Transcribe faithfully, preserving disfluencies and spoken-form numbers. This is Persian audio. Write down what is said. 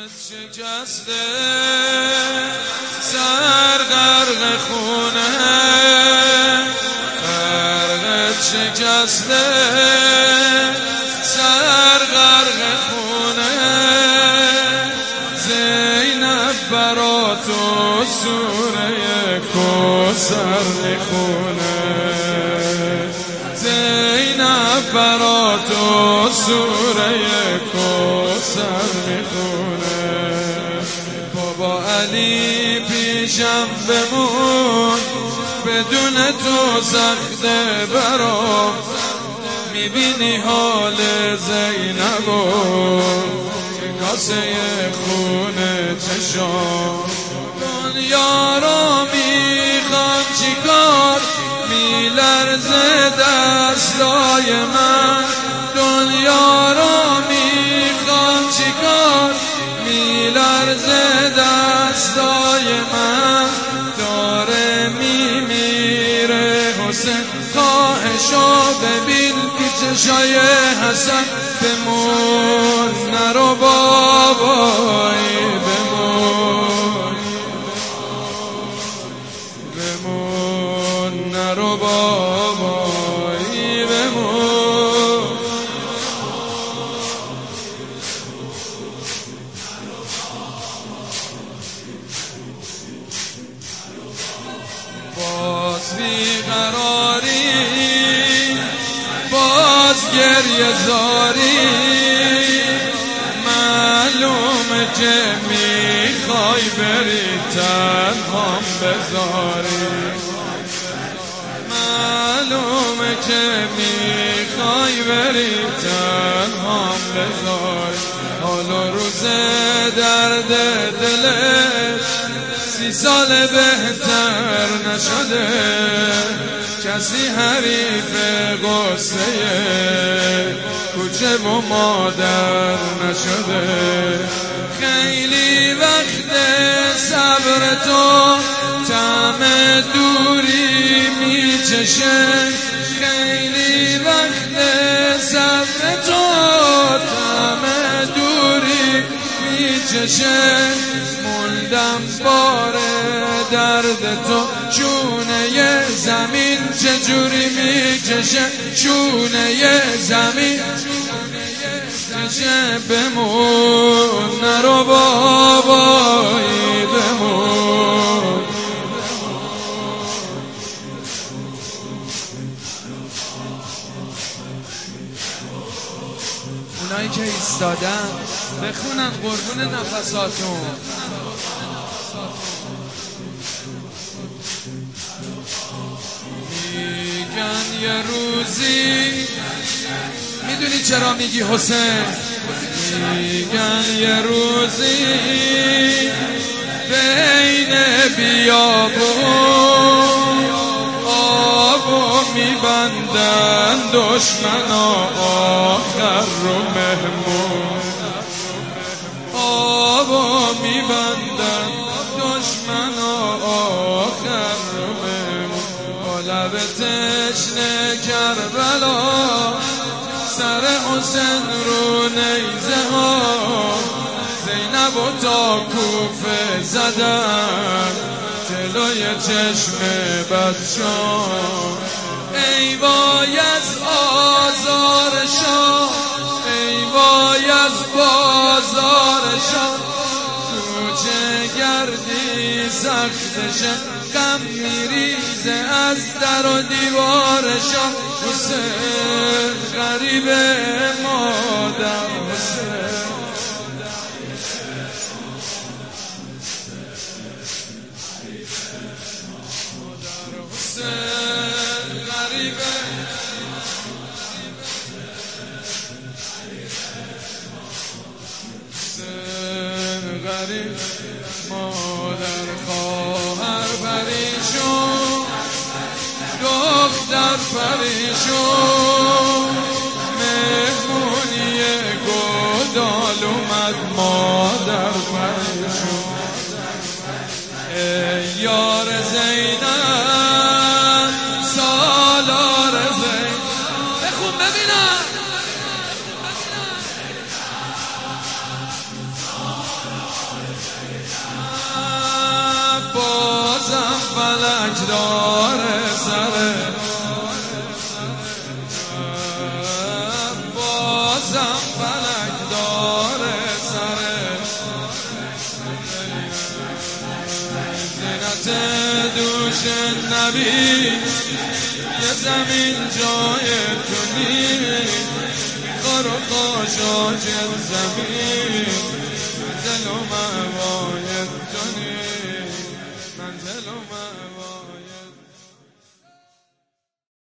شکسته سر غرق خونه، غرقت شکسته سر غرق خونه، زینب برا تو سوره کوثر میخونه، زینب برا تو سوره کوثر میخونه. بابا علی پیشم بمون، بدون تو سخته برام، میبینی حال زینبو کاسه خونه چشام. دنیا رو میخوام چیکار، میلرزه دستای من، دنیا رو میخوام چیکار، میلرزه دستای من، داره میمیره حسین، خواهشو ببین که چشای حسن، بمون نرو بابایی، بمون بمون نرو بابایی، بمون. باز بیقراری، باز گریه زاری، معلومه که میخوای بری تنهام بذاری، معلومه که میخوای بری تنهام بذاری. حالا روز درد دلت سی سال بهتر نشده، کسی حریف قصه کوچه و مادر نشده. خیلی وقت صبر تو طعم دوری میچشه، خیلی وقت صبر تو طعم دوری میچشه. موندم بار درد تو، چونه زمین چجوری میکشه، چونه زمین چشه. بمون نرو بابایی، بمون. اونایی که ایستادن بخونن قربون نفساتون. میگن یه روزی، میدونی چرا میگی حسین؟ میگن یه روزی بین بیابون آبو میبندن دشمنا، آخر رو مهمون آبو میبندن دشمنا، آخر رو مهمون. با لب تشنه کربلا سر حسین رو نیزه ها، زینب و تا کوفه زدن جلوی چشم بچه‌ها. ای وای از آزار شاه، ای وای از بازار شاه، کوچه گردی سختشه، غم میریزه از در و دیوار شاه. حسین غریب مادر، حسین حسین غریب حسین غریب مادر، خواهر پریشون، دختر پریشون، مهمونی گودال اومد، مادر پریشون. ای یار زینب، سالار زینب، بخون ببینم. تحت دوش نبی یه زمین جای تو نیست، خار و خاشاک زمین